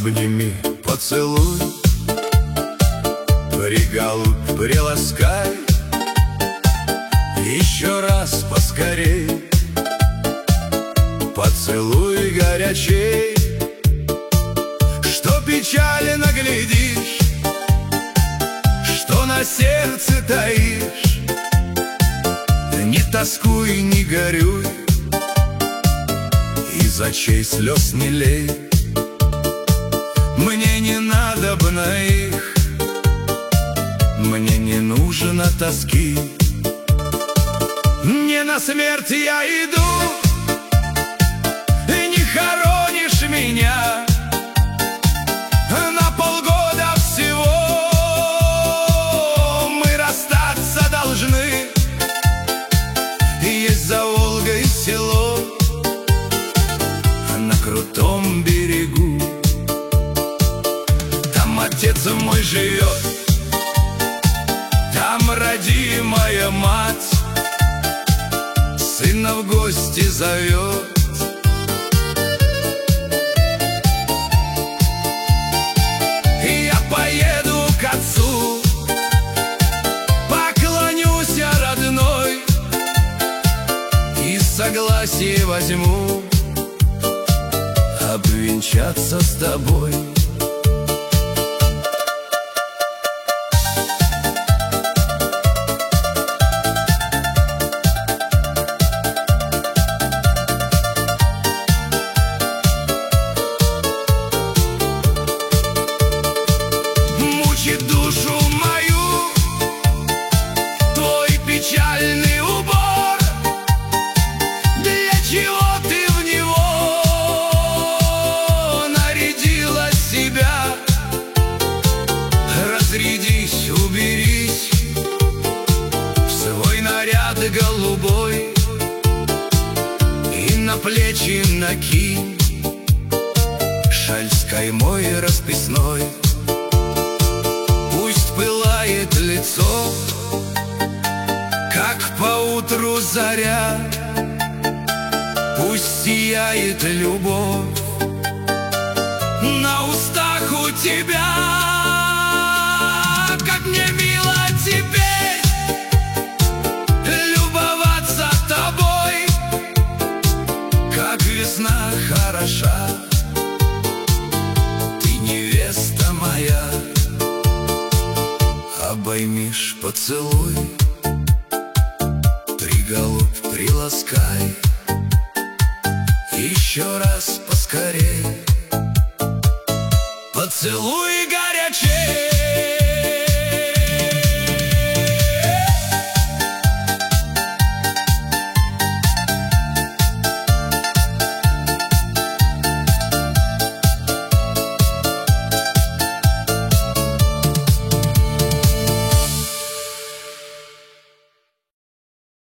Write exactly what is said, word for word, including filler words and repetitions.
обними, поцелуй, приголубь, приласкай, еще раз поскорей, поцелуй горячей, что печали наглядишь, что на сердце таишь. Не тоскуй, не горюй, из очей слез не лей. Мне не надобно их, мне не нужно тоски. Не на смерть я иду, и не хоронишь меня. На полгода всего мы расстаться должны. Есть за Волгой село на крутом берегу. Там отец мой живет, там родимая мать сына в гости зовет. И я поеду к отцу, поклонюсь я родной и согласие возьму обвенчаться с тобой. Душу мою твой печальный убор. Для чего ты в него нарядила себя? Разрядись, уберись в свой наряд голубой и на плечи накинь шаль с каймой расписной. Пылает лицо, как поутру заря, пусть сияет любовь на устах у тебя. Как мне мило теперь любоваться тобой, как весна хороша, ты невеста моя. Обоймишь, поцелуй, приголубь, приласкай, еще раз поскорей, поцелуй горячей.